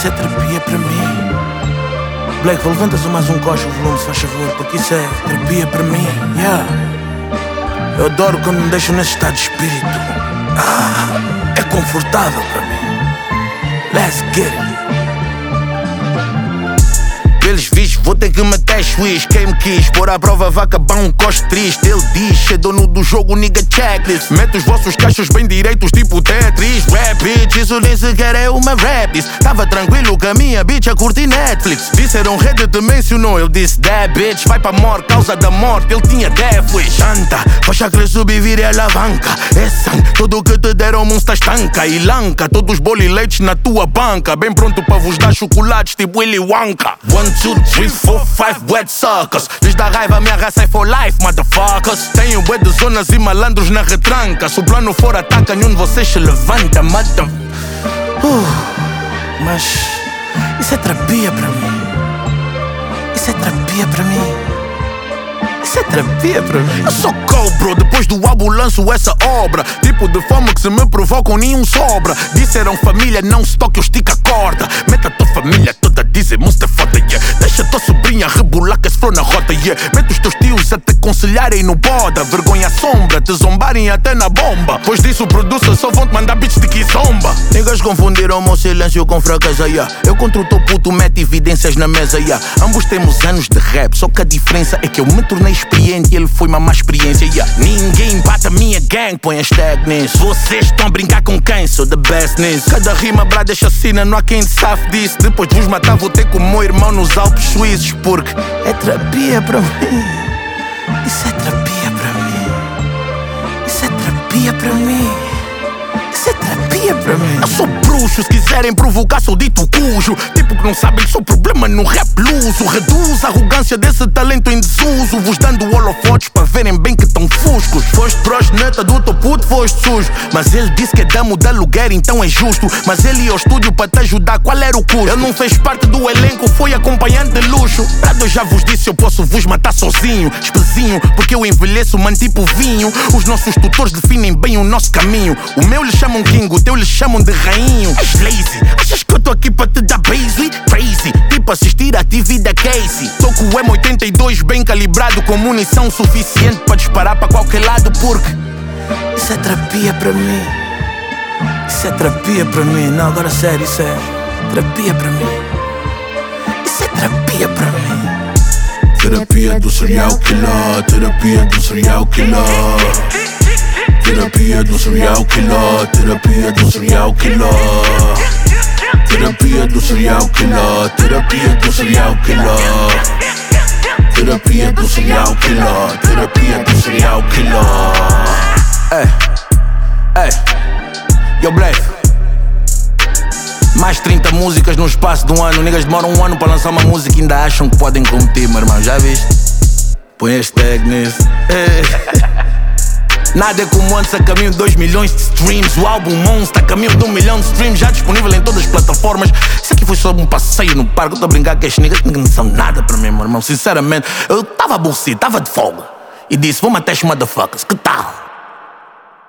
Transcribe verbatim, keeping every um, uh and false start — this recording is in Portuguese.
Isso é terapia para mim. Black, levanta-se mais um coche o volume, se faz favor, porque isso é terapia para mim. Yeah. Eu adoro quando me deixam nesse estado de espírito. Ah, é confortável para mim. Let's get it. Pelos vistos, vou ter que meter switch. Quem me quis pôr à prova vai acabar um coste triste. Ele diz, é dono do jogo, nigga checklist. Mete os vossos cachos bem direitos, tipo Tetris. Rap, bitch, isso nem sequer é uma rap. Tava tranquilo com a minha bitch a curtir Netflix. Disseram Reddit, te mencionou, ele disse that bitch vai pra morte, causa da morte, ele tinha death wish. Anta, faz a crer subir vira alavanca. É sangue, tudo que te deram monstro estanca. E lanca, todos os boliletes na tua banca. Bem pronto pra vos dar chocolates tipo Willy Wonka. One, two, three, four, five, wet suckers. Lhes dá raiva, minha raça é for life, motherfuckers. Tenho bué de zonas e malandros na retranca. Se o plano for ataca, nenhum de vocês se levanta, mata. uh, Mas isso é terapia para mim. Isso é terapia para mim. Isso é terapia para mim. Eu sou cobro, depois do álbum lanço essa obra. Tipo de fama que se me provocam nenhum sobra. Disseram família, não se toque, eu estica a corda. Meta a tua família toda a dizer monstro é foda, yeah. Deixa a tua sobrinha rebolar que se for na rota, yeah. Mete os teus tios a te aconselharem no boda. Vergonha sombra, te zombarem até na bomba. Pois disso o producer só vão te mandar beats de que zomba. Niggas confundiram meu silêncio com fraqueza, yeah. Eu contra o teu puto mete evidências na mesa, yeah. Ambos temos anos de rap, só que a diferença é que eu me tornei experiente e ele foi uma má experiência, yeah. Ninguém bate a minha gang, põe hashtag nisso. Vocês estão a brincar com quem? Sou the best nisso. Cada rima brada assassina, não há quem te safe disso. Depois de vos matar vou ter como meu irmão nos Alpes suíços. Porque é terapia para mim. Isso é terapia para mim. Isso é terapia para mim. Isso é terapia para mim. Eu sou bruxo, se quiserem provocar sou dito cujo. Tipo que não sabem que sou problema no rap luso. Reduz a arrogância desse talento em desuso. Vos dando holofotes para verem bem que tão fuscos. Foste proxeneta do teu puto, foste sujo. Mas ele disse que é damo de aluguer, então é justo. Mas ele ia ao estúdio para te ajudar, qual era o custo? Ele não fez parte do elenco, foi acompanhante de luxo. Prado, eu já vos disse, eu posso vos matar sozinho. Espezinho, porque eu envelheço, mano, tipo vinho. Os nossos tutores definem bem o nosso caminho. O meu lhe chamam king, o teu lhe chamam de rainho. És lazy, achas que eu tô aqui para te dar base? Crazy, tipo assistir a T V da Casey. Tô com o M oitenta e dois bem calibrado, com munição suficiente para disparar para qualquer lado. Porque isso é terapia para mim. Isso é terapia para mim. Não, agora sério, isso é terapia para mim. Isso é terapia para mim. Terapia do serial killer. Terapia do serial killer. Terapia do serial killer. Terapia do serial killer. Terapia do serial killer. Terapia do serial killer. Terapia do serial killer. Terapia do serial killer. Ei, ei, yo Black. Mais trinta músicas no espaço de um ano. Niggas demoram um ano para lançar uma música e ainda acham que podem competir, meu irmão, já viste? Põe hashtag nisso. Nada é como antes, a caminho de dois milhões de streams. O álbum Monster a caminho de um milhão de streams. Já disponível em todas as plataformas. Isso aqui foi só um passeio no parque. Eu tô a brincar que estes niggas não são nada para mim, meu irmão. Sinceramente, eu tava aborrecido, tava de folga. E disse, vou matar estes motherfuckers, que tal?